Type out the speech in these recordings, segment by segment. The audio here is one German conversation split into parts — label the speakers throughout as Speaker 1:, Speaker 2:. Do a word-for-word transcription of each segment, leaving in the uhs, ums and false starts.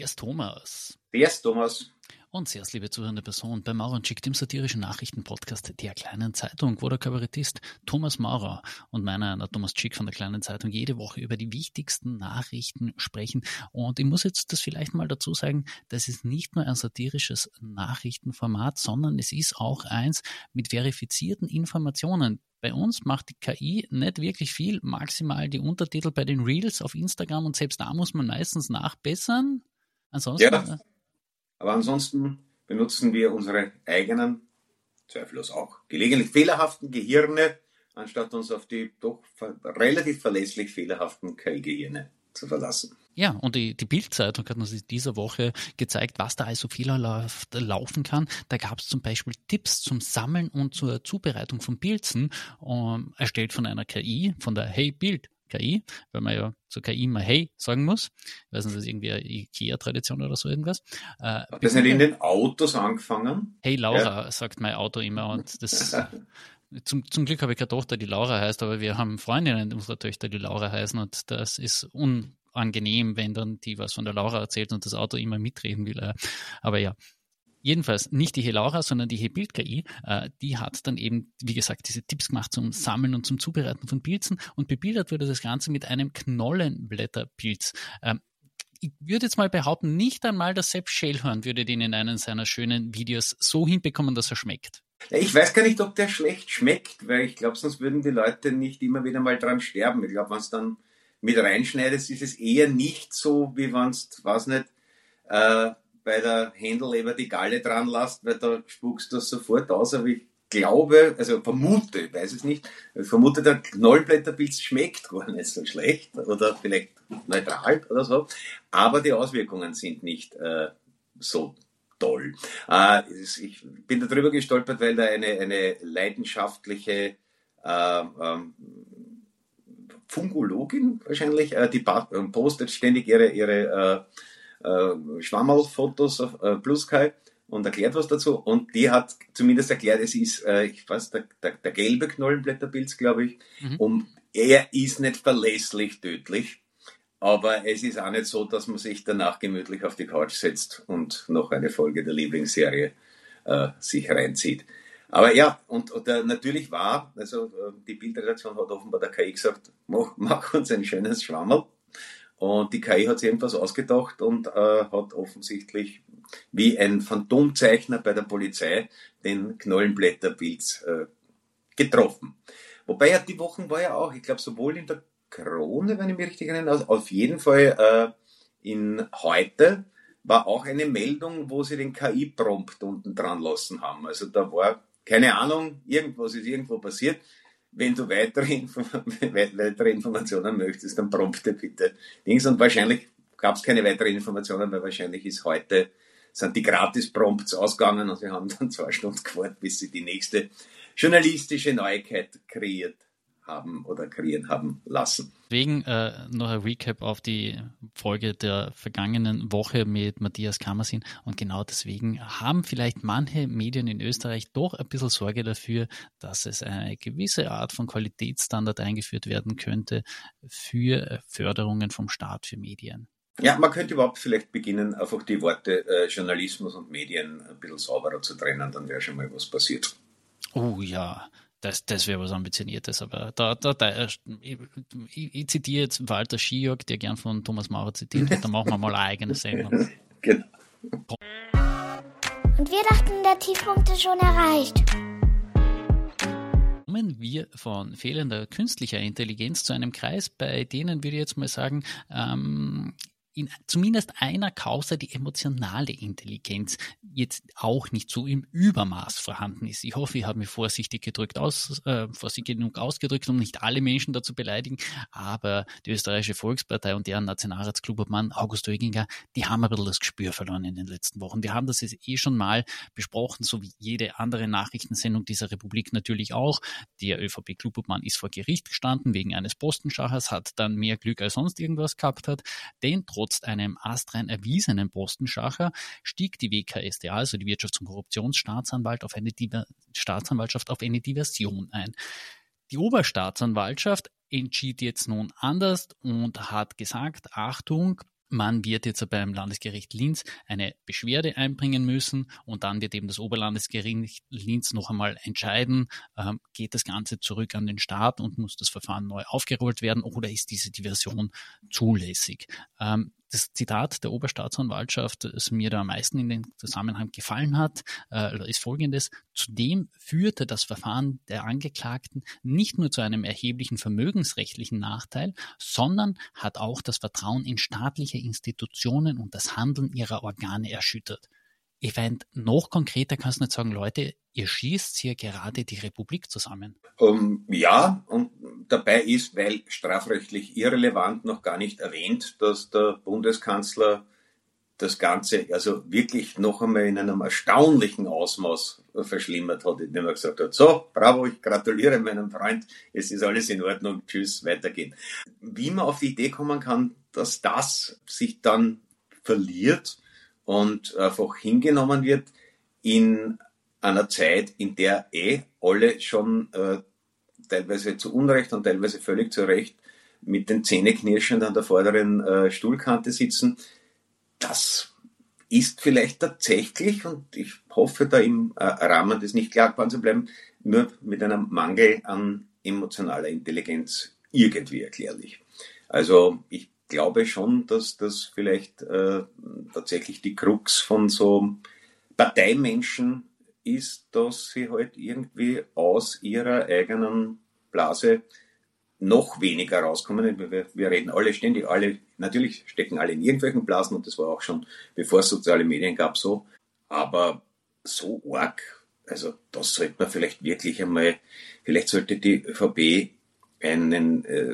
Speaker 1: Servus Thomas.
Speaker 2: Servus Thomas.
Speaker 1: Und sehr liebe zuhörende Person bei Maurer und Schick, dem satirischen Nachrichtenpodcast der Kleinen Zeitung, wo der Kabarettist Thomas Maurer und meiner, der Thomas Schick von der Kleinen Zeitung, jede Woche über die wichtigsten Nachrichten sprechen. Und ich muss jetzt das vielleicht mal dazu sagen, das ist nicht nur ein satirisches Nachrichtenformat, sondern es ist auch eins mit verifizierten Informationen. Bei uns macht die K I nicht wirklich viel, maximal die Untertitel bei den Reels auf Instagram und selbst da muss man meistens nachbessern. Ansonsten...
Speaker 2: Ja. Aber ansonsten benutzen wir unsere eigenen, zweifellos auch gelegentlich fehlerhaften Gehirne, anstatt uns auf die doch relativ verlässlich fehlerhaften K I-Gehirne zu verlassen.
Speaker 1: Ja, und die, die Bild-Zeitung hat uns diese Woche gezeigt, was da also fehlerhaft laufen kann. Da gab es zum Beispiel Tipps zum Sammeln und zur Zubereitung von Pilzen, um, erstellt von einer K I, von der Hey Bild K I, weil man ja zur K I immer Hey sagen muss. Ich weiß nicht, das ist irgendwie eine IKEA-Tradition oder so irgendwas.
Speaker 2: Äh, Hat das nicht in den Autos angefangen?
Speaker 1: Hey Laura, ja, sagt mein Auto immer. Und das zum, zum Glück habe ich keine Tochter, die Laura heißt, aber wir haben Freundinnen unserer Töchter, die Laura heißen, und das ist unangenehm, wenn dann die was von der Laura erzählt und das Auto immer mitreden will. Aber ja. Jedenfalls nicht die Hey Laura, sondern die Hey Bild K I, äh, die hat dann eben, wie gesagt, diese Tipps gemacht zum Sammeln und zum Zubereiten von Pilzen, und bebildert wurde das Ganze mit einem Knollenblätterpilz. Ähm, ich würde jetzt mal behaupten, nicht einmal der Sepp Schellhorn würde den in einem seiner schönen Videos so hinbekommen, dass er schmeckt.
Speaker 2: Ich weiß gar nicht, ob der schlecht schmeckt, weil ich glaube, sonst würden die Leute nicht immer wieder mal dran sterben. Ich glaube, wenn es dann mit reinschneidest, ist es eher nicht so, wie wenn es, weiß nicht, äh, bei der Händelleber die Galle dran lässt, weil da spuckst du das sofort aus, aber ich glaube, also vermute, ich weiß es nicht, ich vermute, der Knollenblätterpilz schmeckt gar nicht so schlecht oder vielleicht neutral oder so, aber die Auswirkungen sind nicht äh, so toll. Äh, ich bin darüber gestolpert, weil da eine, eine leidenschaftliche äh, ähm, Fungologin wahrscheinlich, äh, die postet ständig ihre, ihre äh, Äh, Schwammerlfotos auf äh, Blue Sky und erklärt was dazu, und die hat zumindest erklärt, es ist, äh, ich weiß, der, der, der gelbe Knollenblätterpilz, glaube ich, mhm. und er ist nicht verlässlich tödlich, aber es ist auch nicht so, dass man sich danach gemütlich auf die Couch setzt und noch eine Folge der Lieblingsserie äh, sich reinzieht. Aber ja, und, und äh, natürlich war, also äh, die Bildredaktion hat offenbar der K I gesagt, mach, mach uns ein schönes Schwammerl. Und die K I hat sich irgendwas ausgedacht und äh, hat offensichtlich wie ein Phantomzeichner bei der Polizei den Knollenblätterpilz äh, getroffen. Wobei ja die Wochen war ja auch, ich glaube, sowohl in der Krone, wenn ich mich richtig erinnere, auf jeden Fall äh, in heute war auch eine Meldung, wo sie den K I-Prompt unten dran lassen haben. Also da war, keine Ahnung, irgendwas ist irgendwo passiert. Wenn du weitere, Info- weitere Informationen möchtest, dann prompte bitte Dings. Und wahrscheinlich gab es keine weiteren Informationen, weil wahrscheinlich ist heute, sind die Gratis-Prompts ausgegangen und wir haben dann zwei Stunden gewartet, bis sie die nächste journalistische Neuigkeit kreiert haben oder kreieren haben lassen.
Speaker 1: Deswegen äh, noch ein Recap auf die Folge der vergangenen Woche mit Matthias Kammersin, und genau deswegen haben vielleicht manche Medien in Österreich doch ein bisschen Sorge dafür, dass es eine gewisse Art von Qualitätsstandard eingeführt werden könnte für Förderungen vom Staat für Medien.
Speaker 2: Ja, man könnte überhaupt vielleicht beginnen, einfach die Worte äh, Journalismus und Medien ein bisschen sauberer zu trennen, dann wäre schon mal was passiert.
Speaker 1: Oh ja, Das, das wäre was Ambitioniertes, aber da, da, da ich, ich, ich zitiere jetzt Walter Schiok, der gern von Thomas Maurer zitiert wird, da machen wir mal eine eigene Sendung.
Speaker 2: Genau.
Speaker 3: Und wir dachten, der Tiefpunkt ist schon erreicht.
Speaker 1: Kommen wir von fehlender künstlicher Intelligenz zu einem Kreis, bei denen würde ich jetzt mal sagen, ähm, in zumindest einer Causa die emotionale Intelligenz jetzt auch nicht so im Übermaß vorhanden ist. Ich hoffe, ich habe mich vorsichtig gedrückt aus, äh, vorsichtig genug ausgedrückt, um nicht alle Menschen dazu beleidigen, aber die Österreichische Volkspartei und deren Nationalratsklubobmann August Oeginger, die haben ein bisschen das Gespür verloren in den letzten Wochen. Wir haben das jetzt eh schon mal besprochen, so wie jede andere Nachrichtensendung dieser Republik natürlich auch. Der ÖVP-Klubobmann ist vor Gericht gestanden wegen eines Postenschachers, hat dann mehr Glück als sonst irgendwas gehabt hat, denn trotz einem astrein erwiesenen Postenschacher stieg die W K S t A, also die Wirtschafts- und Korruptionsstaatsanwalt, auf eine Diver- Staatsanwaltschaft auf eine Diversion ein. Die Oberstaatsanwaltschaft entschied jetzt nun anders und hat gesagt, Achtung, man wird jetzt beim Landesgericht Linz eine Beschwerde einbringen müssen und dann wird eben das Oberlandesgericht Linz noch einmal entscheiden, ähm, geht das Ganze zurück an den Staat und muss das Verfahren neu aufgerollt werden oder ist diese Diversion zulässig? Ähm, das Zitat der Oberstaatsanwaltschaft, das mir da am meisten in den Zusammenhang gefallen hat, äh, ist folgendes: Zudem führte das Verfahren der Angeklagten nicht nur zu einem erheblichen vermögensrechtlichen Nachteil, sondern hat auch das Vertrauen in staatliche Institutionen und das Handeln ihrer Organe erschüttert. Ich fände, noch konkreter kannst du nicht sagen, Leute, ihr schießt hier gerade die Republik zusammen.
Speaker 2: Um, ja, und dabei ist, weil strafrechtlich irrelevant, noch gar nicht erwähnt, dass der Bundeskanzler das Ganze also wirklich noch einmal in einem erstaunlichen Ausmaß verschlimmert hat, indem er gesagt hat, so, bravo, ich gratuliere meinem Freund, es ist alles in Ordnung, tschüss, weitergehen. Wie man auf die Idee kommen kann, dass das sich dann verliert und einfach hingenommen wird in einer Zeit, in der eh alle schon äh, teilweise zu Unrecht und teilweise völlig zu Recht mit den Zähneknirschend an der vorderen äh, Stuhlkante sitzen. Das ist vielleicht tatsächlich, und ich hoffe da im äh, Rahmen des nicht klagbaren zu bleiben, nur mit einem Mangel an emotionaler Intelligenz irgendwie erklärlich. Also ich glaube schon, dass das vielleicht äh, tatsächlich die Krux von so Parteimenschen ist, dass sie halt irgendwie aus ihrer eigenen Blase noch weniger rauskommen. Wir, wir reden alle ständig, alle, natürlich stecken alle in irgendwelchen Blasen und das war auch schon, bevor es soziale Medien gab, so. Aber so arg, also das sollte man vielleicht wirklich einmal, vielleicht sollte die ÖVP einen äh,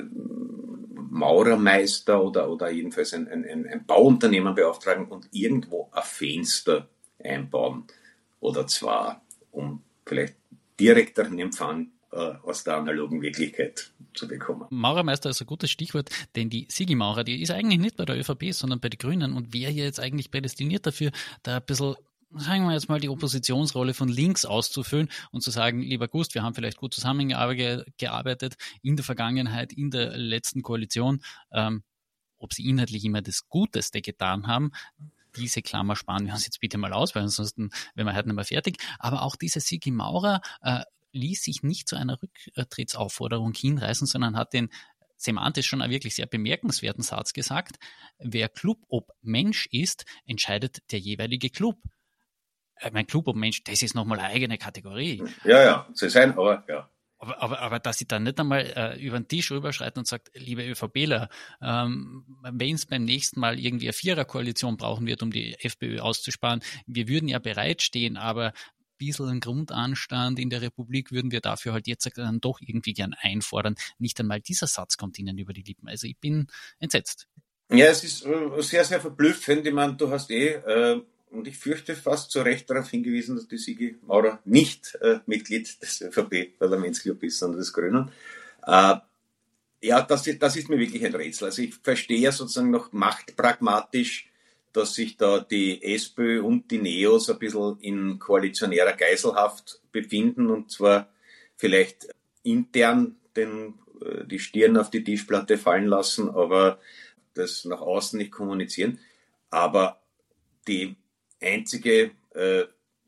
Speaker 2: Maurermeister oder, oder jedenfalls ein, ein, ein Bauunternehmen beauftragen und irgendwo ein Fenster einbauen oder zwar, um vielleicht direkteren Empfang äh, aus der analogen Wirklichkeit zu bekommen.
Speaker 1: Maurermeister ist ein gutes Stichwort, denn die Sigi Maurer, die ist eigentlich nicht bei der ÖVP, sondern bei den Grünen und wäre hier jetzt eigentlich prädestiniert dafür, da ein bisschen, sagen wir jetzt mal, die Oppositionsrolle von links auszufüllen und zu sagen, lieber Gust, wir haben vielleicht gut zusammengearbeitet in der Vergangenheit, in der letzten Koalition, ähm, ob sie inhaltlich immer das Guteste getan haben, diese Klammer sparen wir uns jetzt bitte mal aus, weil ansonsten wären wir halt nicht mehr fertig. Aber auch diese Sigi Maurer äh, ließ sich nicht zu einer Rücktrittsaufforderung hinreißen, sondern hat den semantisch schon einen wirklich sehr bemerkenswerten Satz gesagt: Wer Club ob Mensch ist, entscheidet der jeweilige Club. Äh, mein Club ob Mensch, das ist nochmal eine eigene Kategorie.
Speaker 2: Ja, ja, soll sein, aber ja.
Speaker 1: Aber, aber, aber dass sie dann nicht einmal äh, über den Tisch rüberschreiten und sagt, liebe ÖVPler, ähm, wenn es beim nächsten Mal irgendwie eine Viererkoalition brauchen wird, um die FPÖ auszusparen, wir würden ja bereitstehen, aber ein bisschen Grundanstand in der Republik würden wir dafür halt jetzt dann doch irgendwie gern einfordern. Nicht einmal dieser Satz kommt ihnen über die Lippen. Also ich bin entsetzt.
Speaker 2: Ja, es ist äh, sehr, sehr verblüffend. Ich meine, du hast eh... Äh Und ich fürchte fast zu Recht darauf hingewiesen, dass die Sigi Maurer nicht äh, Mitglied des ÖVP-Parlamentsclubs ist, sondern des Grünen. Äh, ja, das, das ist mir wirklich ein Rätsel. Also ich verstehe sozusagen noch machtpragmatisch, dass sich da die SPÖ und die Neos ein bisschen in koalitionärer Geiselhaft befinden und zwar vielleicht intern den, äh, die Stirn auf die Tischplatte fallen lassen, aber das nach außen nicht kommunizieren. Aber die einzige äh,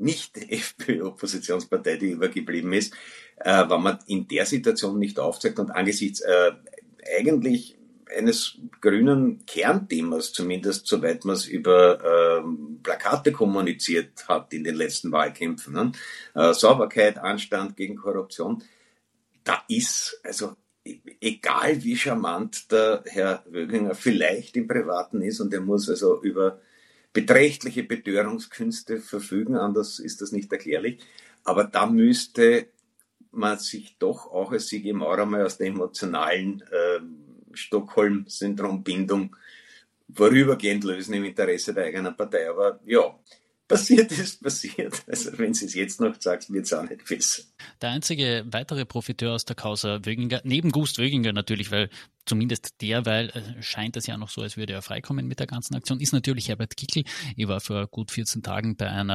Speaker 2: Nicht-FPÖ-Oppositionspartei, die übergeblieben ist, äh, wenn man in der Situation nicht aufzeigt und angesichts äh, eigentlich eines grünen Kernthemas, zumindest soweit man es über äh, Plakate kommuniziert hat in den letzten Wahlkämpfen, ne? äh, Sauberkeit, Anstand gegen Korruption, da ist, also egal wie charmant der Herr Wöginger vielleicht im Privaten ist und er muss also über beträchtliche Betörungskünste verfügen, anders ist das nicht erklärlich. Aber da müsste man sich doch auch als Sigi Maurer mal aus der emotionalen äh, Stockholm-Syndrom-Bindung vorübergehend lösen im Interesse der eigenen Partei. Aber ja, passiert ist passiert. Also wenn sie es jetzt noch sagt, wird es auch nicht besser.
Speaker 1: Der einzige weitere Profiteur aus der Causa Wöginger, neben Gust Wöginger natürlich, weil zumindest derweil äh, scheint es ja noch so, als würde er freikommen mit der ganzen Aktion, ist natürlich Herbert Kickl. Ich war vor gut vierzehn Tagen bei einer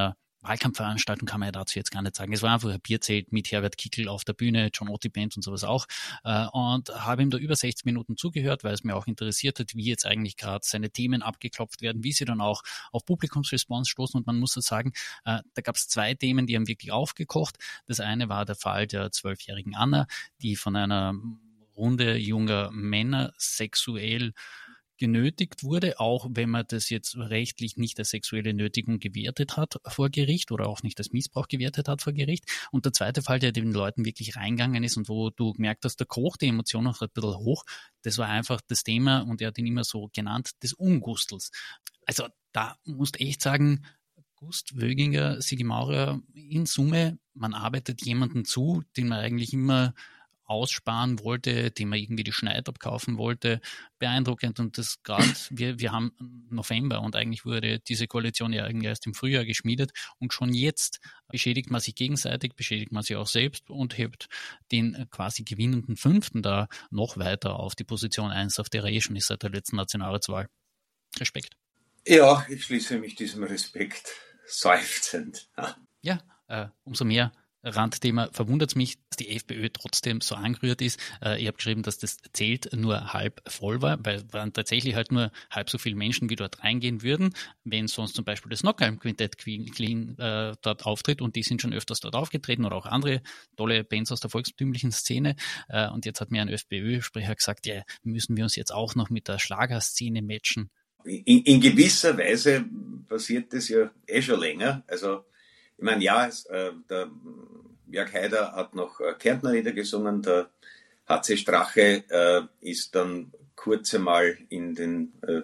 Speaker 1: Wahlkampfveranstaltung kann man ja dazu jetzt gar nicht sagen. Es war einfach ein Bierzelt mit Herbert Kickl auf der Bühne, John Otti Band und sowas auch. Und habe ihm da über sechzig Minuten zugehört, weil es mir auch interessiert hat, wie jetzt eigentlich gerade seine Themen abgeklopft werden, wie sie dann auch auf Publikumsresponse stoßen. Und man muss das sagen, da gab es zwei Themen, die haben wirklich aufgekocht. Das eine war der Fall der zwölfjährigen Anna, die von einer Runde junger Männer sexuell genötigt wurde, auch wenn man das jetzt rechtlich nicht als sexuelle Nötigung gewertet hat vor Gericht oder auch nicht als Missbrauch gewertet hat vor Gericht. Und der zweite Fall, der den Leuten wirklich reingegangen ist und wo du gemerkt hast, da kocht die Emotion noch ein bisschen hoch, das war einfach das Thema, und er hat ihn immer so genannt, des Ungustels. Also da musst du echt sagen, Gust, Wöginger, Sigi Maurer, in Summe, man arbeitet jemanden zu, den man eigentlich immer aussparen wollte, dem man irgendwie die Schneid abkaufen wollte, beeindruckend. Und das gerade, wir, wir haben November und eigentlich wurde diese Koalition ja irgendwie erst im Frühjahr geschmiedet und schon jetzt beschädigt man sich gegenseitig, beschädigt man sich auch selbst und hebt den quasi gewinnenden Fünften da noch weiter auf die Position eins, auf der er eh schon ist seit der letzten Nationalratswahl. Respekt.
Speaker 2: Ja, ich schließe mich diesem Respekt seufzend.
Speaker 1: Ja, äh, umso mehr Randthema verwundert es mich, dass die FPÖ trotzdem so angerührt ist. Äh, ich habe geschrieben, dass das Zelt nur halb voll war, weil es waren tatsächlich halt nur halb so viele Menschen, wie dort reingehen würden, wenn sonst zum Beispiel das Knockheim-Quintett Queen äh, dort auftritt, und die sind schon öfters dort aufgetreten oder auch andere tolle Bands aus der volkstümlichen Szene. Äh, und jetzt hat mir ein FPÖ-Sprecher gesagt, ja, müssen wir uns jetzt auch noch mit der Schlagerszene matchen.
Speaker 2: In, in gewisser Weise passiert das ja eh schon länger. Also ich meine, ja, es, äh, der Jörg Haider hat noch äh, Kärntner-Lieder gesungen, der H C Strache äh, ist dann kurz einmal in den äh,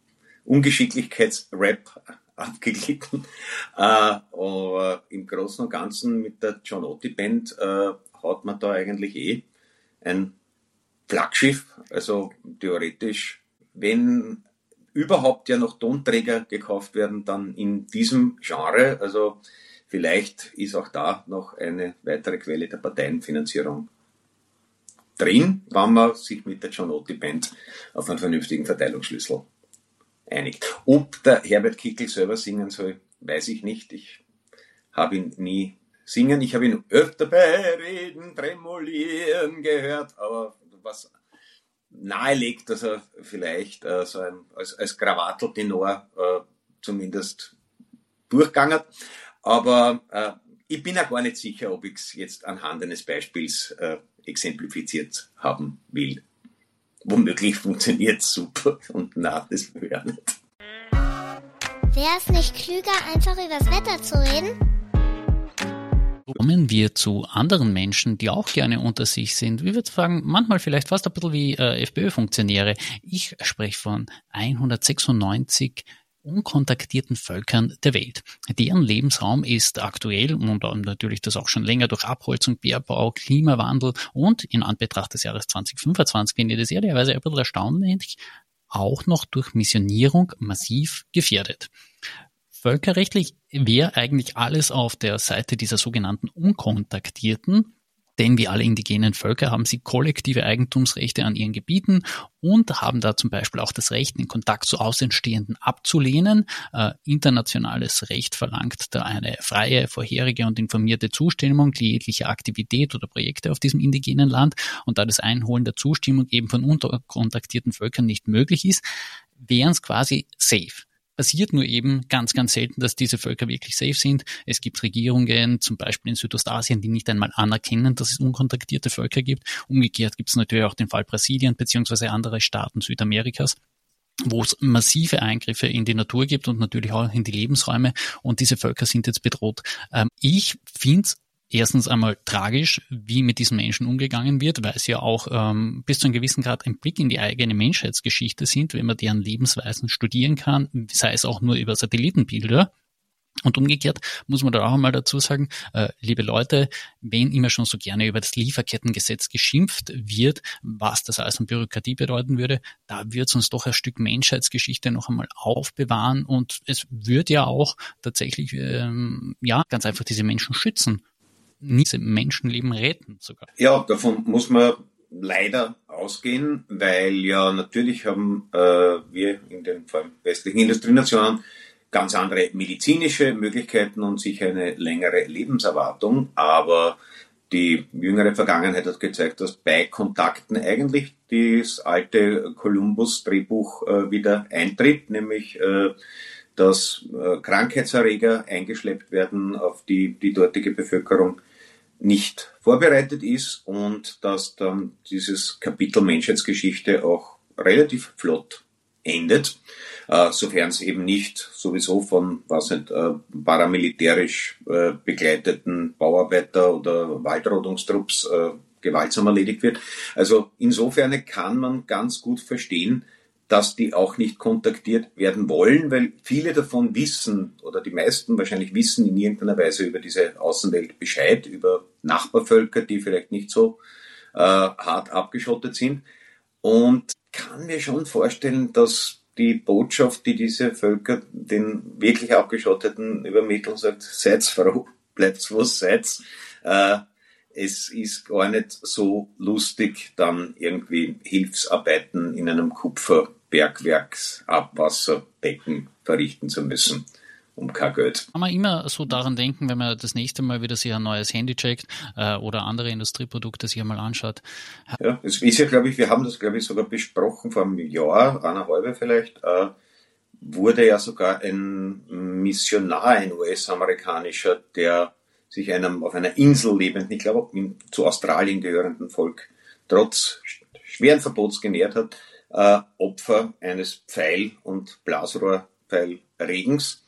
Speaker 2: Ungeschicklichkeitsrap abgeglitten. Äh, aber im Großen und Ganzen mit der John Otti Band äh, hat man da eigentlich eh ein Flaggschiff. Also theoretisch, wenn überhaupt ja noch Tonträger gekauft werden, dann in diesem Genre. Also vielleicht ist auch da noch eine weitere Quelle der Parteienfinanzierung drin, wenn man sich mit der John Otti Band auf einen vernünftigen Verteilungsschlüssel einigt. Ob der Herbert Kickl selber singen soll, weiß ich nicht. Ich habe ihn nie singen. Ich habe ihn öfter bei Reden tremolieren gehört, aber was nahelegt, dass er vielleicht äh, so ein, als, als Krawatteltenor äh, zumindest durchgegangen. Aber äh, ich bin auch gar nicht sicher, ob ich es jetzt anhand eines Beispiels äh, exemplifiziert haben will. Womöglich funktioniert es super und na, das will ich auch nicht.
Speaker 3: Wäre es nicht klüger, einfach übers Wetter zu reden?
Speaker 1: Kommen wir zu anderen Menschen, die auch gerne unter sich sind. Wir würden sagen, manchmal vielleicht fast ein bisschen wie äh, FPÖ-Funktionäre. Ich spreche von hundertsechsundneunzig unkontaktierten Völkern der Welt. Deren Lebensraum ist aktuell und natürlich das auch schon länger durch Abholzung, Bergbau, Klimawandel und in Anbetracht des Jahres zwanzig fünfundzwanzig, finde ich das ehrlicherweise ein bisschen erstaunlich, auch noch durch Missionierung massiv gefährdet. Völkerrechtlich wäre eigentlich alles auf der Seite dieser sogenannten Unkontaktierten, denn wie alle indigenen Völker haben sie kollektive Eigentumsrechte an ihren Gebieten und haben da zum Beispiel auch das Recht, den Kontakt zu Außenstehenden abzulehnen. Äh, internationales Recht verlangt da eine freie, vorherige und informierte Zustimmung jeglicher Aktivität oder Projekte auf diesem indigenen Land. Und da das Einholen der Zustimmung eben von unkontaktierten Völkern nicht möglich ist, wären es quasi safe. Passiert nur eben ganz, ganz selten, dass diese Völker wirklich safe sind. Es gibt Regierungen, zum Beispiel in Südostasien, die nicht einmal anerkennen, dass es unkontaktierte Völker gibt. Umgekehrt gibt es natürlich auch den Fall Brasilien beziehungsweise andere Staaten Südamerikas, wo es massive Eingriffe in die Natur gibt und natürlich auch in die Lebensräume. Und diese Völker sind jetzt bedroht. Ähm, ich finde es erstens einmal tragisch, wie mit diesen Menschen umgegangen wird, weil es ja auch ähm, bis zu einem gewissen Grad ein Blick in die eigene Menschheitsgeschichte sind, wenn man deren Lebensweisen studieren kann, sei es auch nur über Satellitenbilder. Und umgekehrt muss man da auch einmal dazu sagen, äh, liebe Leute, wenn immer schon so gerne über das Lieferkettengesetz geschimpft wird, was das alles an Bürokratie bedeuten würde, da wird es uns doch ein Stück Menschheitsgeschichte noch einmal aufbewahren und es wird ja auch tatsächlich ähm, ja ganz einfach diese Menschen schützen. Diese Menschenleben retten sogar.
Speaker 2: Ja, davon muss man leider ausgehen, weil ja natürlich haben äh, wir in den vor allem westlichen Industrienationen ganz andere medizinische Möglichkeiten und sicher eine längere Lebenserwartung, aber die jüngere Vergangenheit hat gezeigt, dass bei Kontakten eigentlich das alte Columbus-Drehbuch äh, wieder eintritt, nämlich äh, dass äh, Krankheitserreger eingeschleppt werden, auf die die dortige Bevölkerung nicht vorbereitet ist und dass dann dieses Kapitel Menschheitsgeschichte auch relativ flott endet, äh, sofern es eben nicht sowieso von, was nicht, äh, paramilitärisch äh, begleiteten Bauarbeiter oder Waldrodungstrupps äh, gewaltsam erledigt wird. Also insofern kann man ganz gut verstehen, dass die auch nicht kontaktiert werden wollen, weil viele davon wissen, oder die meisten wahrscheinlich wissen in irgendeiner Weise über diese Außenwelt Bescheid, über Nachbarvölker, die vielleicht nicht so äh, hart abgeschottet sind. Und kann mir schon vorstellen, dass die Botschaft, die diese Völker den wirklich Abgeschotteten übermitteln, sagt, seid's froh, bleibt's was seid's. Äh, es ist gar nicht so lustig, dann irgendwie Hilfsarbeiten in einem Kupferbergwerksabwasserbecken verrichten zu müssen. Um kein Geld.
Speaker 1: Kann man immer so daran denken, wenn man das nächste Mal wieder sich ein neues Handy checkt äh, oder andere Industrieprodukte sich einmal anschaut.
Speaker 2: Ja, es ist ja, glaube ich, wir haben das, glaube ich, sogar besprochen vor einem Jahr, eineinhalb vielleicht, äh, wurde ja sogar ein Missionar, ein U S-amerikanischer, der sich einem auf einer Insel lebenden, ich glaube zu Australien gehörenden Volk, trotz schweren Verbots genährt hat, äh, Opfer eines Pfeil- und Blasrohrpfeilregens.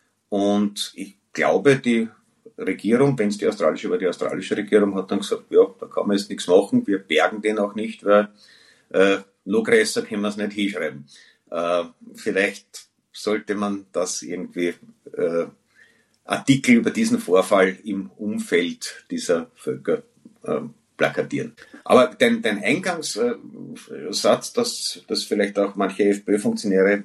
Speaker 2: Und ich glaube, die Regierung, wenn es die australische war, die australische Regierung hat dann gesagt, ja, da kann man jetzt nichts machen, wir bergen den auch nicht, weil äh, noch größer können wir es nicht hinschreiben. Äh, vielleicht sollte man das irgendwie äh, Artikel über diesen Vorfall im Umfeld dieser Völker äh, plakatieren. Aber dein, dein Eingangssatz, dass, dass vielleicht auch manche FPÖ-Funktionäre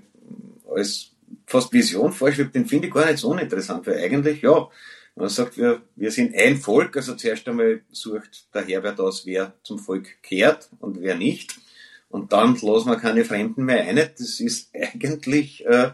Speaker 2: als fast Vision vorschwebt, den finde ich gar nicht so uninteressant, weil eigentlich, ja, man sagt, wir, wir sind ein Volk, also zuerst einmal sucht der Herbert aus, wer zum Volk gehört und wer nicht, und dann lassen wir keine Fremden mehr ein. Das ist eigentlich, äh,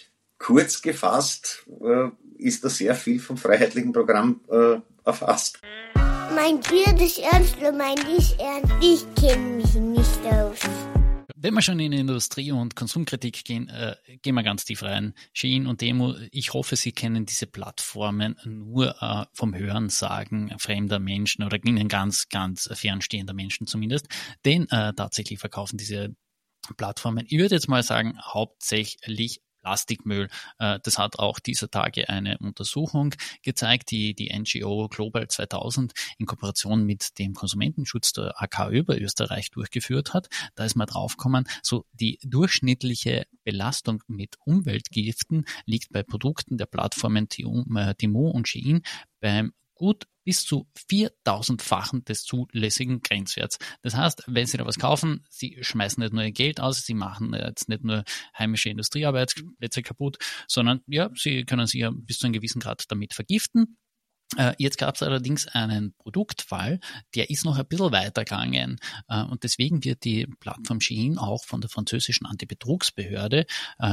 Speaker 2: kurz gefasst, äh, ist da sehr viel vom freiheitlichen Programm äh, erfasst.
Speaker 3: Mein Bier ist ernst und mein nicht ernst, ich kenne mich nicht aus.
Speaker 1: Wenn wir schon in Industrie- und Konsumkritik gehen, äh, gehen wir ganz tief rein. Shein und Temu, ich hoffe, Sie kennen diese Plattformen nur äh, vom Hörensagen fremder Menschen oder Ihnen ganz, ganz fernstehender Menschen zumindest. Denn äh, tatsächlich verkaufen diese Plattformen, ich würde jetzt mal sagen, hauptsächlich Plastikmüll. Das hat auch dieser Tage eine Untersuchung gezeigt, die die N G O Global zweitausend in Kooperation mit dem Konsumentenschutz der A K Ö bei Österreich durchgeführt hat. Da ist mal draufgekommen, so die durchschnittliche Belastung mit Umweltgiften liegt bei Produkten der Plattformen Temu und Shein beim gut bis zu viertausendfachen des zulässigen Grenzwerts. Das heißt, wenn Sie da was kaufen, Sie schmeißen nicht nur Ihr Geld aus, Sie machen jetzt nicht nur heimische Industriearbeitsplätze kaputt, sondern ja, Sie können sich ja bis zu einem gewissen Grad damit vergiften. Jetzt gab es allerdings einen Produktfall, der ist noch ein bisschen weitergegangen und deswegen wird die Plattform Shein auch von der französischen Antibetrugsbehörde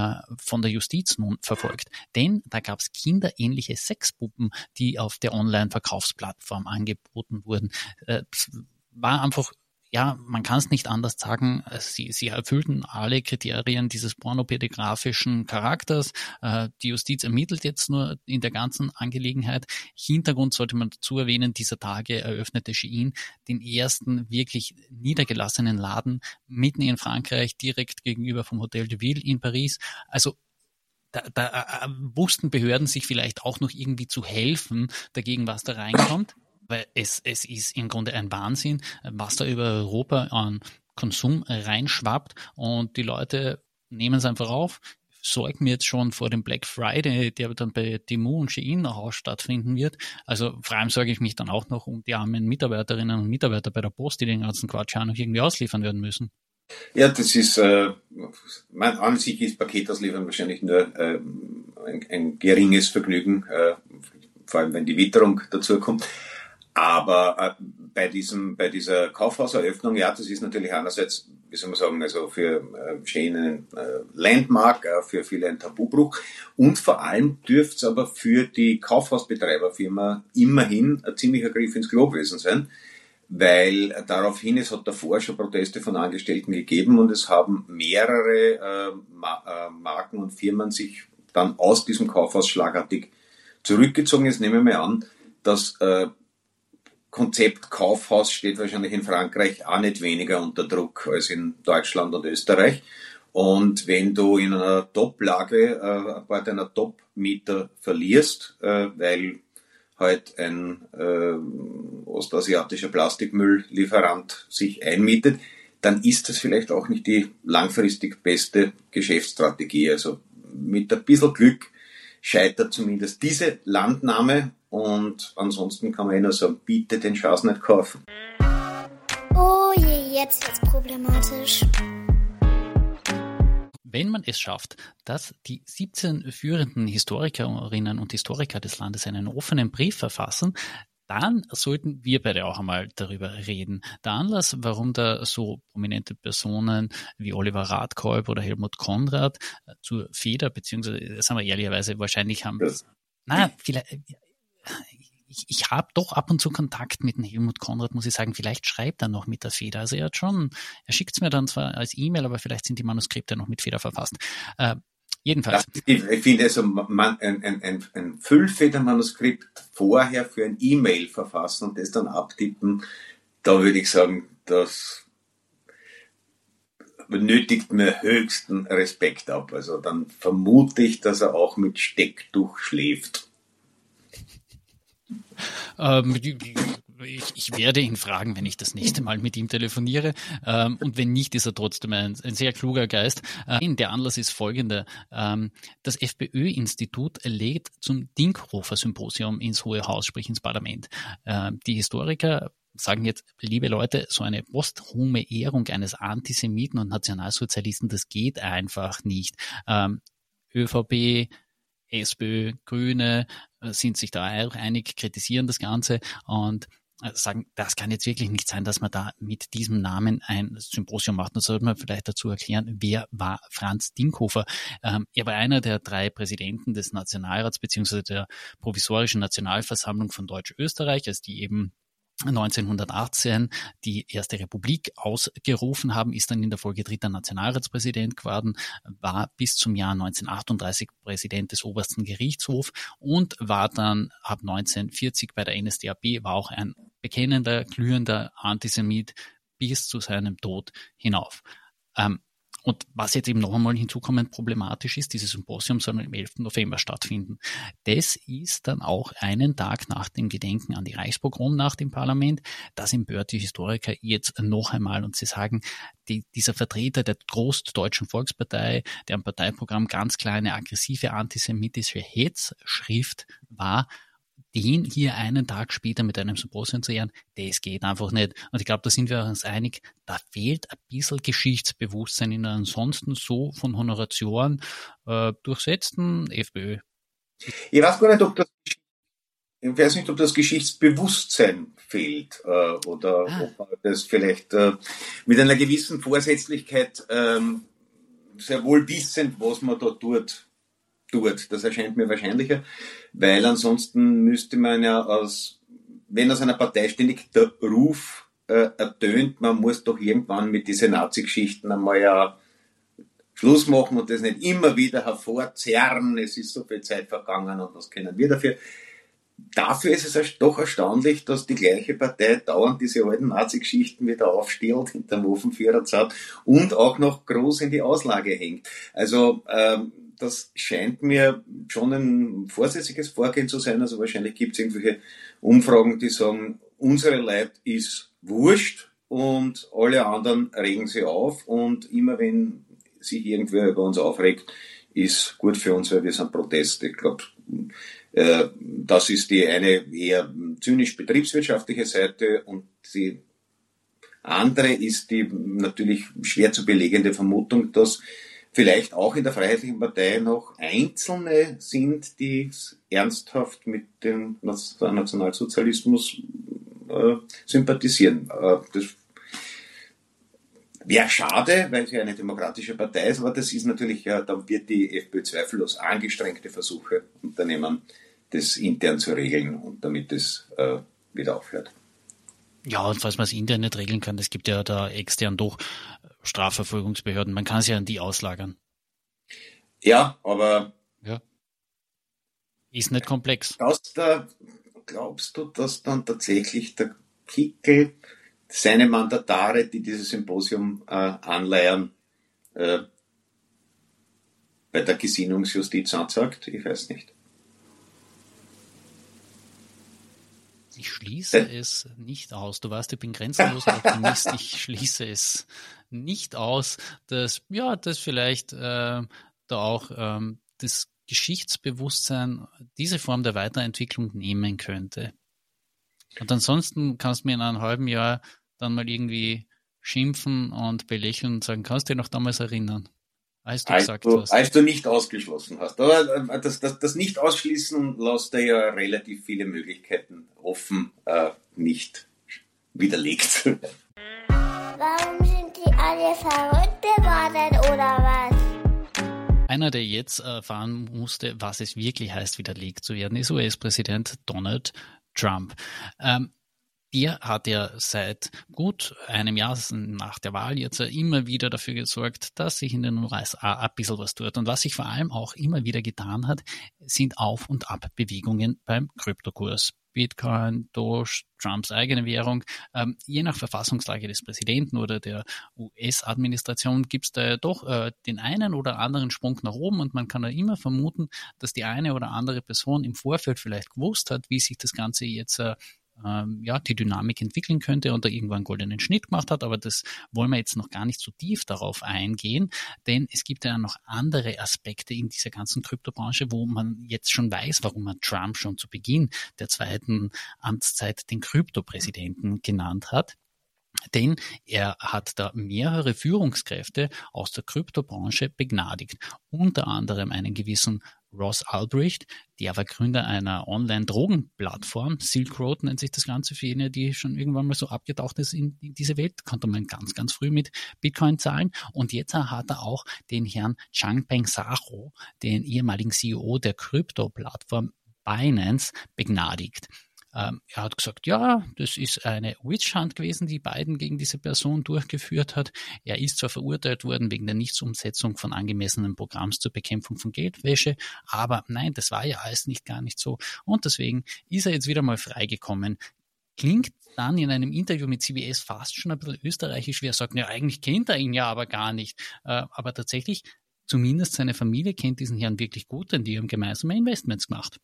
Speaker 1: von der Justiz nun verfolgt. Denn da gab es kinderähnliche Sexpuppen, die auf der Online-Verkaufsplattform angeboten wurden. Es war einfach, ja, man kann es nicht anders sagen, sie, sie erfüllten alle Kriterien dieses pornopädografischen Charakters. Äh, die Justiz ermittelt jetzt nur in der ganzen Angelegenheit. Hintergrund sollte man dazu erwähnen, dieser Tage eröffnete Shein den ersten wirklich niedergelassenen Laden mitten in Frankreich, direkt gegenüber vom Hotel de Ville in Paris. Also Da, da äh, wussten Behörden sich vielleicht auch noch irgendwie zu helfen dagegen, was da reinkommt. Weil es, es ist im Grunde ein Wahnsinn, was da über Europa an Konsum reinschwappt und die Leute nehmen es einfach auf, sorgen mir jetzt schon vor dem Black Friday, der dann bei Temu und Shein auch stattfinden wird. Also vor allem sorge ich mich dann auch noch um die armen Mitarbeiterinnen und Mitarbeiter bei der Post, die den ganzen Quatsch auch noch irgendwie ausliefern werden müssen.
Speaker 2: Ja, das ist, äh, mein, an sich ist Paketauslieferung wahrscheinlich nur äh, ein, ein geringes Vergnügen, äh, vor allem wenn die Witterung dazu kommt. Aber äh, bei diesem, bei dieser Kaufhauseröffnung, ja, das ist natürlich einerseits wie soll man sagen, also für äh, stehenden äh, Landmark, äh, für viele ein Tabubruch. Und vor allem dürfte es aber für die Kaufhausbetreiberfirma immerhin ein ziemlicher Griff ins Klo gewesen sein, weil daraufhin, es hat davor schon Proteste von Angestellten gegeben und es haben mehrere äh, Ma- äh, Marken und Firmen sich dann aus diesem Kaufhaus schlagartig zurückgezogen. Jetzt nehmen wir mal an, das äh, Konzept Kaufhaus steht wahrscheinlich in Frankreich auch nicht weniger unter Druck als in Deutschland und Österreich. Und wenn du in einer Top-Lage äh, ein paar deiner Top-Mieter verlierst, äh, weil halt ein äh, ostasiatischer Plastikmülllieferant sich einmietet, dann ist das vielleicht auch nicht die langfristig beste Geschäftsstrategie. Also mit ein bisschen Glück scheitert zumindest diese Landnahme und ansonsten kann man eh nur sagen, bitte den Schatz nicht kaufen.
Speaker 3: Oh je, jetzt wird's problematisch.
Speaker 1: Wenn man es schafft, dass die siebzehn führenden Historikerinnen und Historiker des Landes einen offenen Brief verfassen, dann sollten wir beide auch einmal darüber reden. Der Anlass, warum da so prominente Personen wie Oliver Radkolb oder Helmut Konrad zur Feder, beziehungsweise, sagen wir ehrlicherweise, wahrscheinlich haben,
Speaker 2: Das,
Speaker 1: na, vielleicht, ich, ich habe doch ab und zu Kontakt mit dem Helmut Konrad, muss ich sagen, vielleicht schreibt er noch mit der Feder. Also er hat schon, er schickt es mir dann zwar als E-Mail, aber vielleicht sind die Manuskripte noch mit Feder verfasst. Äh, jedenfalls.
Speaker 2: das, ich finde also man, ein, ein, ein, ein Füllfedermanuskript vorher für ein E-Mail verfassen und das dann abtippen, da würde ich sagen, das benötigt mir höchsten Respekt ab. Also dann vermute ich, dass er auch mit Stecktuch schläft.
Speaker 1: Ähm, ich, ich werde ihn fragen, wenn ich das nächste Mal mit ihm telefoniere. Ähm, und wenn nicht, ist er trotzdem ein, ein sehr kluger Geist. Ähm, der Anlass ist folgender. Ähm, das FPÖ-Institut lädt zum Dinkhofer-Symposium ins Hohe Haus, sprich ins Parlament. Ähm, die Historiker sagen jetzt, liebe Leute, so eine posthume Ehrung eines Antisemiten und Nationalsozialisten, das geht einfach nicht. Ähm, ÖVP, SPÖ, Grüne sind sich da auch einig, kritisieren das Ganze und sagen, das kann jetzt wirklich nicht sein, dass man da mit diesem Namen ein Symposium macht. Da sollte man vielleicht dazu erklären, wer war Franz Dinkhofer. Ähm, er war einer der drei Präsidenten des Nationalrats beziehungsweise der provisorischen Nationalversammlung von Deutsch-Österreich, als die eben neunzehnhundertachtzehn die erste Republik ausgerufen haben, ist dann in der Folge dritter Nationalratspräsident geworden, war bis zum Jahr neunzehnhundertachtunddreißig Präsident des Obersten Gerichtshofs und war dann ab neunzehnhundertvierzig bei der N S D A P, war auch ein bekennender, glühender Antisemit bis zu seinem Tod hinauf. Ähm, Und was jetzt eben noch einmal hinzukommend problematisch ist, dieses Symposium soll am elften November stattfinden. Das ist dann auch einen Tag nach dem Gedenken an die Reichspogromnacht im Parlament. Da sind die Historiker jetzt noch einmal und sie sagen, die, dieser Vertreter der Großdeutschen Volkspartei, deren Parteiprogramm ganz klar eine aggressive antisemitische Hetzschrift war, den hier einen Tag später mit einem Symposium zu ehren, das geht einfach nicht. Und ich glaube, da sind wir uns einig, da fehlt ein bisschen Geschichtsbewusstsein in einer ansonsten so von Honoratioren äh, durchsetzten FPÖ.
Speaker 2: Ich weiß gar nicht, ob das, ich weiß nicht, ob das Geschichtsbewusstsein fehlt äh, oder ah. ob man das vielleicht äh, mit einer gewissen Vorsätzlichkeit ähm, sehr wohl wissend, was man da tut, tut. Das erscheint mir wahrscheinlicher, weil ansonsten müsste man ja aus, wenn aus einer Partei ständig der Ruf äh, ertönt, man muss doch irgendwann mit diesen Nazi-Geschichten einmal ja Schluss machen und das nicht immer wieder hervorzerren, es ist so viel Zeit vergangen und was können wir dafür. Dafür ist es doch erstaunlich, dass die gleiche Partei dauernd diese alten Nazi-Geschichten wieder aufstellt, hinterm Ofenführer zahlt und auch noch groß in die Auslage hängt. Also ähm, das scheint mir schon ein vorsätzliches Vorgehen zu sein. Also wahrscheinlich gibt es irgendwelche Umfragen, die sagen, unsere Leute ist wurscht und alle anderen regen sie auf und immer wenn sich irgendwer über uns aufregt, ist gut für uns, weil wir sind Protest. Ich glaube, äh, das ist die eine eher zynisch betriebswirtschaftliche Seite und die andere ist die natürlich schwer zu belegende Vermutung, dass vielleicht auch in der Freiheitlichen Partei noch Einzelne sind, die ernsthaft mit dem Nationalsozialismus äh, sympathisieren. Äh, das wäre schade, weil es ja eine demokratische Partei ist, aber das ist natürlich, ja, da wird die FPÖ zweifellos angestrengte Versuche unternehmen, das intern zu regeln und damit es äh, wieder aufhört.
Speaker 1: Ja, und falls man es intern nicht regeln kann, es gibt ja da extern doch Strafverfolgungsbehörden, man kann es ja an die auslagern.
Speaker 2: Ja, aber
Speaker 1: ja. Ist nicht komplex.
Speaker 2: Da, glaubst du, dass dann tatsächlich der Kickl seine Mandatare, die dieses Symposium äh, anleiern, äh, bei der Gesinnungsjustiz anzeigt? Ich weiß nicht.
Speaker 1: Ich schließe äh? es nicht aus. Du weißt, ich bin grenzenlos Optimist. Ich schließe es nicht aus, dass ja, dass vielleicht äh, da auch ähm, das Geschichtsbewusstsein diese Form der Weiterentwicklung nehmen könnte. Und ansonsten kannst du mir in einem halben Jahr dann mal irgendwie schimpfen und belächeln und sagen, kannst du dich noch damals erinnern, als du
Speaker 2: als
Speaker 1: gesagt
Speaker 2: du,
Speaker 1: hast.
Speaker 2: Als du nicht ausgeschlossen hast. Aber das, das, das Nicht-Ausschließen lässt dir ja relativ viele Möglichkeiten offen, äh, nicht widerlegt.
Speaker 3: Warum sind die alle verrückt geworden, oder was?
Speaker 1: Einer, der jetzt erfahren musste, was es wirklich heißt, widerlegt zu werden, ist U S-Präsident Donald Trump. Ähm, der hat ja seit gut einem Jahr nach der Wahl jetzt immer wieder dafür gesorgt, dass sich in den U S A ein bisschen was tut. Und was sich vor allem auch immer wieder getan hat, sind Auf- und Abbewegungen beim Kryptokurs. Bitcoin, Doge, Trumps eigene Währung. Ähm, je nach Verfassungslage des Präsidenten oder der U S-Administration gibt es da doch äh, den einen oder anderen Sprung nach oben und man kann da immer vermuten, dass die eine oder andere Person im Vorfeld vielleicht gewusst hat, wie sich das Ganze jetzt äh, ähm, ja, die Dynamik entwickeln könnte und da irgendwann einen goldenen Schnitt gemacht hat, aber das wollen wir jetzt noch gar nicht so tief darauf eingehen, denn es gibt ja noch andere Aspekte in dieser ganzen Kryptobranche, wo man jetzt schon weiß, warum man Trump schon zu Beginn der zweiten Amtszeit den Kryptopräsidenten genannt hat. Denn er hat da mehrere Führungskräfte aus der Kryptobranche begnadigt. Unter anderem einen gewissen Ross Ulbricht, der war Gründer einer Online-Drogenplattform. Silk Road nennt sich das Ganze für jene, die schon irgendwann mal so abgetaucht ist in, in diese Welt. Konnte man ganz, ganz früh mit Bitcoin zahlen. Und jetzt hat er auch den Herrn Changpeng Zhao, den ehemaligen C E O der Krypto-Plattform Binance, begnadigt. Ähm, er hat gesagt, ja, das ist eine Witch Hunt gewesen, die Biden gegen diese Person durchgeführt hat. Er ist zwar verurteilt worden wegen der Nichtsumsetzung von angemessenen Programms zur Bekämpfung von Geldwäsche, aber nein, das war ja alles nicht gar nicht so. Und deswegen ist er jetzt wieder mal freigekommen. Klingt dann in einem Interview mit C B S fast schon ein bisschen österreichisch, wie er sagt, ja, eigentlich kennt er ihn ja aber gar nicht. Äh, aber tatsächlich, zumindest seine Familie kennt diesen Herrn wirklich gut, denn die haben gemeinsame Investments gemacht.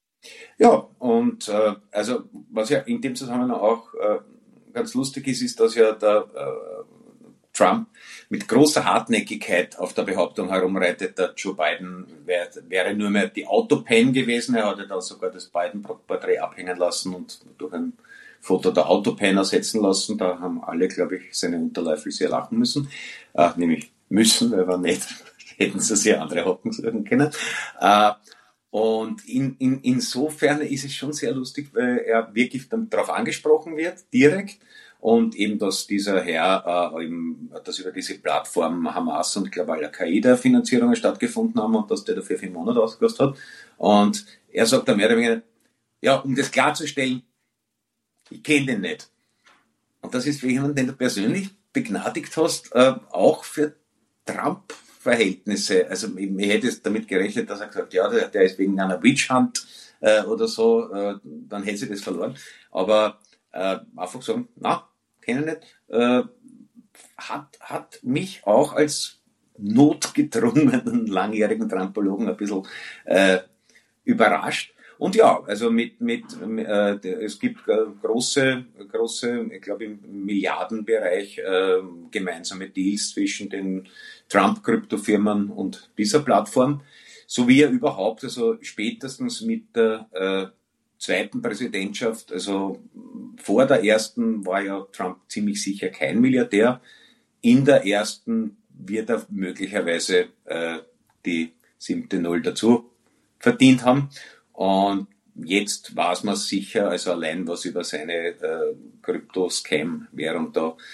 Speaker 2: Ja, und äh, also was ja in dem Zusammenhang auch äh, ganz lustig ist, ist, dass ja der äh, Trump mit großer Hartnäckigkeit auf der Behauptung herumreitet, der Joe Biden wär, wäre nur mehr die Autopen gewesen. Er hatte dann sogar das Biden-Porträt abhängen lassen und durch ein Foto der Autopen ersetzen lassen. Da haben alle, glaube ich, seine Unterläufel sehr lachen müssen. Äh, nämlich müssen, weil wir nicht hätten sie sehr andere Hocken suchen können. Äh, Und in, in, insofern ist es schon sehr lustig, weil er wirklich darauf angesprochen wird, direkt. Und eben, dass dieser Herr, äh, eben, dass über diese Plattform Hamas und, glaube ich, Al-Qaida-Finanzierungen stattgefunden haben und dass der dafür vier Monate ausgekostet hat. Und er sagt dann mehr oder weniger, ja, um das klarzustellen, ich kenne den nicht. Und das ist für jemanden, den du persönlich begnadigt hast, äh, auch für Trump Verhältnisse. Also ich, ich hätte damit gerechnet, dass er gesagt hat, ja, der, der ist wegen einer Witch Hunt äh, oder so, äh, dann hätte sie das verloren. Aber äh, einfach sagen, na, kenne ich nicht, äh, hat, hat mich auch als notgedrungenen langjährigen Trampologen ein bisschen äh, überrascht. Und ja, also mit, mit äh, es gibt äh, große, große, ich glaube im Milliardenbereich äh, gemeinsame Deals zwischen den Trump-Kryptofirmen und dieser Plattform, so wie er überhaupt, also spätestens mit der äh, zweiten Präsidentschaft, also vor der ersten war ja Trump ziemlich sicher kein Milliardär, in der ersten wird er möglicherweise äh, die siebte Null dazu verdient haben. Und jetzt weiß man sicher, also allein was über seine äh, Krypto-Scam-Währung da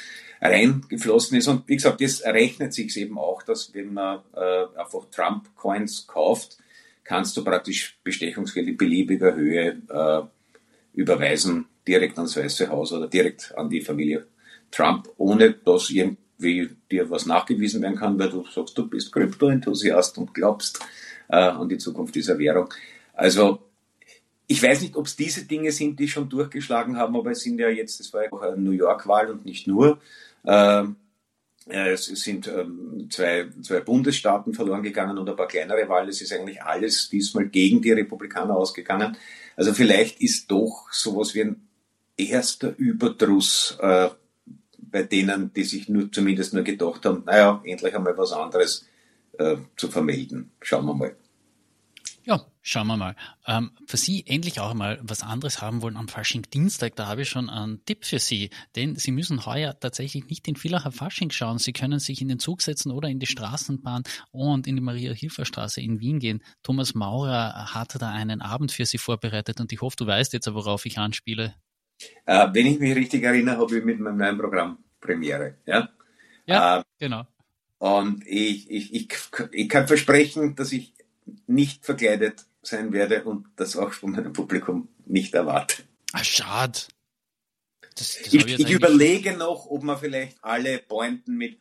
Speaker 2: reingeflossen ist. Und wie gesagt, das rechnet sich eben auch, dass wenn man äh, einfach Trump-Coins kauft, kannst du praktisch Bestechungsgeld in beliebiger Höhe äh, überweisen, direkt ans Weiße Haus oder direkt an die Familie Trump, ohne dass irgendwie dir was nachgewiesen werden kann, weil du sagst, du bist Krypto-Enthusiast und glaubst äh, an die Zukunft dieser Währung. Also ich weiß nicht, ob es diese Dinge sind, die schon durchgeschlagen haben, aber es sind ja jetzt, es war ja auch eine New York-Wahl und nicht nur. Äh, es sind ähm, zwei, zwei Bundesstaaten verloren gegangen und ein paar kleinere Wahlen. Es ist eigentlich alles diesmal gegen die Republikaner ausgegangen. Also vielleicht ist doch sowas wie ein erster Überdruss äh, bei denen, die sich nur zumindest nur gedacht haben, naja, endlich einmal was anderes äh, zu vermelden. Schauen wir mal.
Speaker 1: Ja, schauen wir mal. Ähm, für Sie endlich auch mal was anderes haben wollen am Fasching-Dienstag, da habe ich schon einen Tipp für Sie, denn Sie müssen heuer tatsächlich nicht in Villacher Fasching schauen. Sie können sich in den Zug setzen oder in die Straßenbahn und in die Maria-Hilfer-Straße in Wien gehen. Thomas Maurer hat da einen Abend für Sie vorbereitet und ich hoffe, du weißt jetzt, worauf ich anspiele.
Speaker 2: Äh, wenn ich mich richtig erinnere, habe ich mit meinem neuen Programm Premiere. Ja,
Speaker 1: ja
Speaker 2: äh,
Speaker 1: genau.
Speaker 2: Und ich, ich, ich, ich kann versprechen, dass ich nicht verkleidet sein werde und das auch von meinem Publikum nicht erwarte.
Speaker 1: Ah, schade. Das, das
Speaker 2: ich ich überlege noch, ob man vielleicht alle Pointen mit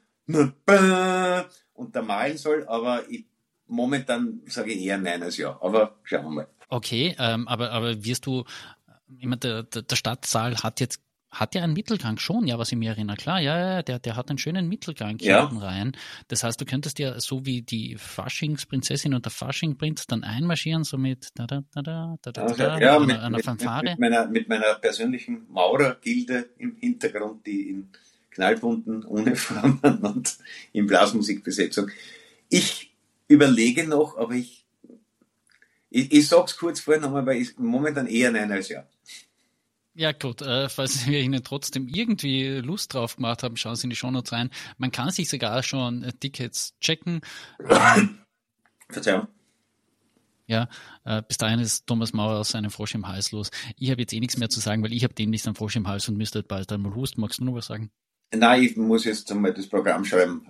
Speaker 2: untermalen soll, aber ich, momentan sage ich eher nein als ja. Aber schauen wir mal.
Speaker 1: Okay, ähm, aber, aber wirst du, immer der, der, der Stadtsaal hat jetzt Hat ja einen Mittelgang schon, ja, was ich mir erinnere. Klar, ja, ja, der, der hat einen schönen Mittelgang hier
Speaker 2: ja.
Speaker 1: hinten rein. Das heißt, du könntest ja so wie die Faschingsprinzessin und der Faschingprinz dann einmarschieren, so mit da, da, da, da, da, da, da,
Speaker 2: ja,
Speaker 1: einer,
Speaker 2: mit,
Speaker 1: einer
Speaker 2: mit,
Speaker 1: Fanfare.
Speaker 2: Mit meiner, mit meiner persönlichen Maurergilde im Hintergrund, die in knallbunten Uniformen und in Blasmusikbesetzung. Ich überlege noch, aber ich, ich, ich sag's kurz vorher nochmal, weil ich momentan eher nein als ja.
Speaker 1: Ja gut, äh, falls wir Ihnen trotzdem irgendwie Lust drauf gemacht haben, schauen Sie in die Shownotes rein. Man kann sich sogar schon äh, Tickets checken. Ähm,
Speaker 2: Verzeihung.
Speaker 1: Ja, äh, bis dahin ist Thomas Maurer aus seinem Frosch im Hals los. Ich habe jetzt eh nichts mehr zu sagen, weil ich habe demnächst einen Frosch im Hals und müsste bald einmal husten. Magst du noch was sagen?
Speaker 2: Nein, ich muss jetzt einmal das Programm schreiben.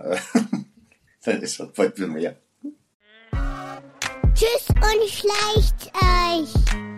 Speaker 2: Das fällt mir mehr.
Speaker 3: Tschüss und schleicht euch.